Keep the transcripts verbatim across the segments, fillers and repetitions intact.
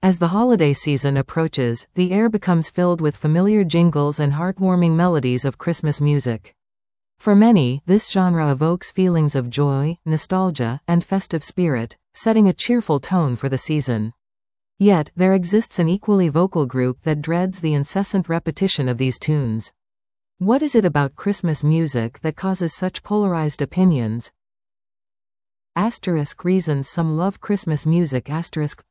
As the holiday season approaches, the air becomes filled with familiar jingles and heartwarming melodies of Christmas music. For many, this genre evokes feelings of joy, nostalgia, and festive spirit, setting a cheerful tone for the season. Yet, there exists an equally vocal group that dreads the incessant repetition of these tunes. What is it about Christmas music that causes such polarized opinions? Asterisk reasons some love Christmas music. Asterisk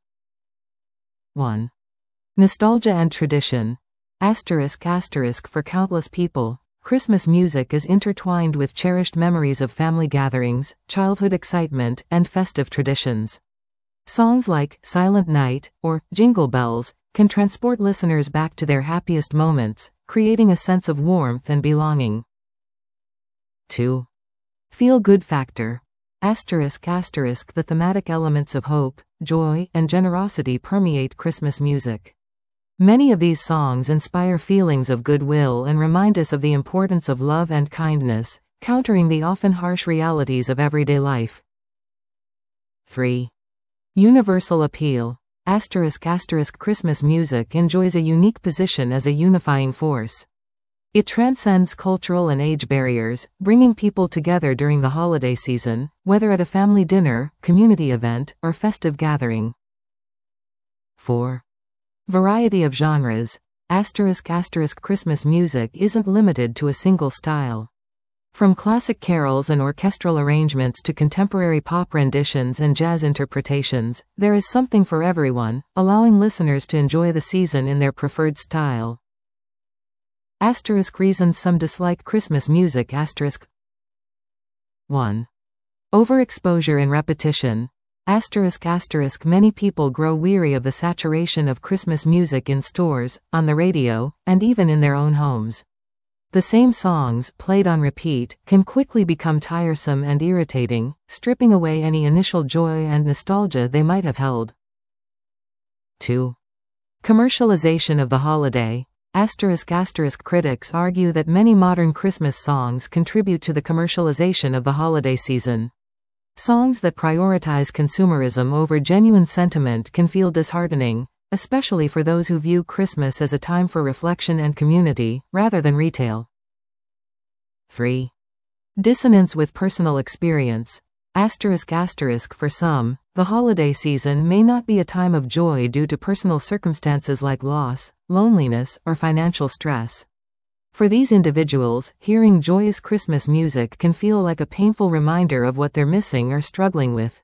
one. Nostalgia and tradition. Asterisk asterisk For countless people, Christmas music is intertwined with cherished memories of family gatherings, childhood excitement, and festive traditions. Songs like Silent Night or Jingle Bells can transport listeners back to their happiest moments, creating a sense of warmth and belonging. two. Feel-good factor. Asterisk asterisk The thematic elements of hope, joy, and generosity permeate Christmas music. Many of these songs inspire feelings of goodwill and remind us of the importance of love and kindness, countering the often harsh realities of everyday life. three. Universal appeal. Asterisk asterisk Christmas music enjoys a unique position as a unifying force. It transcends cultural and age barriers, bringing people together during the holiday season, whether at a family dinner, community event, or festive gathering. four. Variety of genres. Asterisk asterisk Christmas music isn't limited to a single style. From classic carols and orchestral arrangements to contemporary pop renditions and jazz interpretations, there is something for everyone, allowing listeners to enjoy the season in their preferred style. Asterisk reasons some dislike Christmas music. Asterisk one. Overexposure and repetition. Asterisk asterisk Many people grow weary of the saturation of Christmas music in stores, on the radio, and even in their own homes. The same songs, played on repeat, can quickly become tiresome and irritating, stripping away any initial joy and nostalgia they might have held. two. Commercialization of the holiday. Asterisk asterisk Critics argue that many modern Christmas songs contribute to the commercialization of the holiday season. Songs that prioritize consumerism over genuine sentiment can feel disheartening, especially for those who view Christmas as a time for reflection and community, rather than retail. three. Dissonance with personal experience. Asterisk asterisk For some, the holiday season may not be a time of joy due to personal circumstances like loss, loneliness, or financial stress. For these individuals, hearing joyous Christmas music can feel like a painful reminder of what they're missing or struggling with.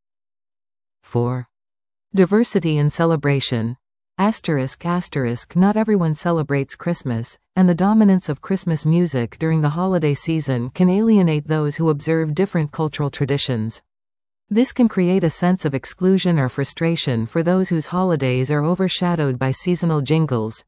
four. Diversity and celebration. Asterisk asterisk Not everyone celebrates Christmas, and the dominance of Christmas music during the holiday season can alienate those who observe different cultural traditions. This can create a sense of exclusion or frustration for those whose holidays are overshadowed by seasonal jingles.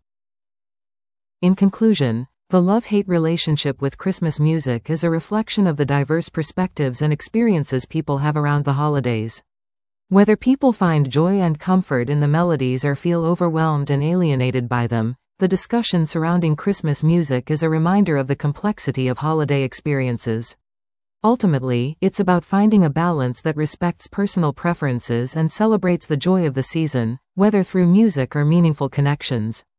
In conclusion, the love-hate relationship with Christmas music is a reflection of the diverse perspectives and experiences people have around the holidays. Whether people find joy and comfort in the melodies or feel overwhelmed and alienated by them, the discussion surrounding Christmas music is a reminder of the complexity of holiday experiences. Ultimately, it's about finding a balance that respects personal preferences and celebrates the joy of the season, whether through music or meaningful connections.